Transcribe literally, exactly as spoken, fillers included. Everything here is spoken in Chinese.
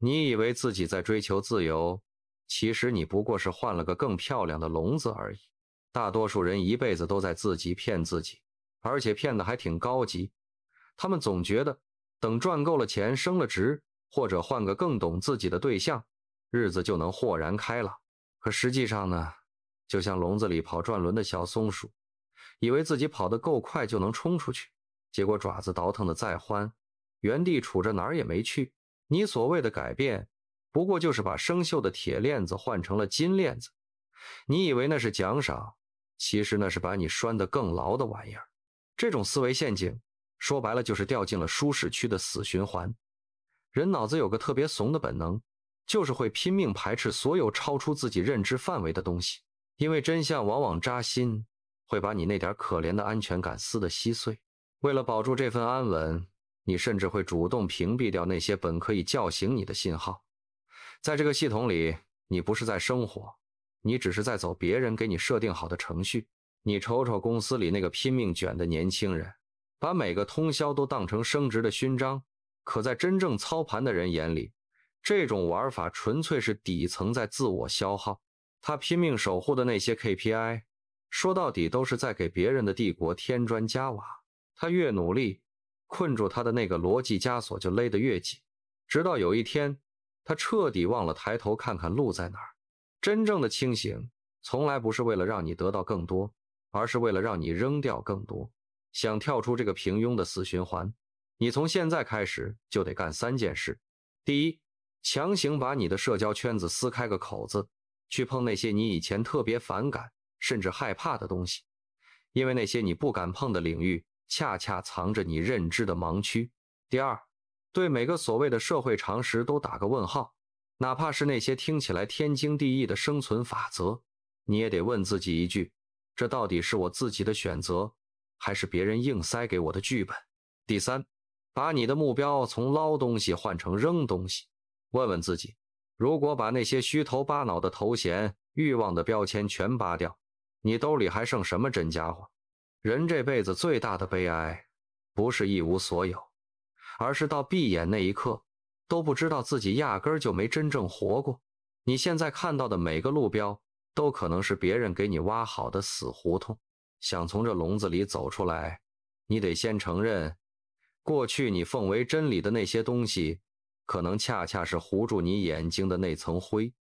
你以为自己在追求自由，其实你不过是换了个更漂亮的笼子而已。大多数人一辈子都在自己骗自己，而且骗得还挺高级。他们总觉得等赚够了钱，升了职，或者换个更懂自己的对象，日子就能豁然开朗。可实际上呢，就像笼子里跑转轮的小松鼠，以为自己跑得够快就能冲出去，结果爪子倒腾得再欢，原地杵着哪儿也没去。你所谓的改变，不过就是把生锈的铁链子换成了金链子。你以为那是奖赏，其实那是把你拴得更牢的玩意儿。这种思维陷阱，说白了就是掉进了舒适区的死循环。人脑子有个特别怂的本能，就是会拼命排斥所有超出自己认知范围的东西，因为真相往往扎心，会把你那点可怜的安全感撕得稀碎。为了保住这份安稳，你甚至会主动屏蔽掉那些本可以叫醒你的信号。在这个系统里，你不是在生活，你只是在走别人给你设定好的程序。你瞅瞅公司里那个拼命卷的年轻人，把每个通宵都当成升职的勋章，可在真正操盘的人眼里，这种玩法纯粹是底层在自我消耗。他拼命守护的那些 K P I， 说到底都是在给别人的帝国添砖加瓦。他越努力，困住他的那个逻辑枷锁就勒得越紧，直到有一天，他彻底忘了抬头看看路在哪儿。真正的清醒，从来不是为了让你得到更多，而是为了让你扔掉更多。想跳出这个平庸的死循环，你从现在开始就得干三件事。第一，强行把你的社交圈子撕开个口子，去碰那些你以前特别反感甚至害怕的东西，因为那些你不敢碰的领域，恰恰藏着你认知的盲区。第二，对每个所谓的社会常识都打个问号，哪怕是那些听起来天经地义的生存法则，你也得问自己一句，这到底是我自己的选择，还是别人硬塞给我的剧本？第三，把你的目标从捞东西换成扔东西，问问自己，如果把那些虚头巴脑的头衔、欲望的标签全扒掉，你兜里还剩什么真家伙？人这辈子最大的悲哀，不是一无所有，而是到闭眼那一刻，都不知道自己压根儿就没真正活过。你现在看到的每个路标，都可能是别人给你挖好的死胡同。想从这笼子里走出来，你得先承认，过去你奉为真理的那些东西，可能恰恰是糊住你眼睛的那层灰。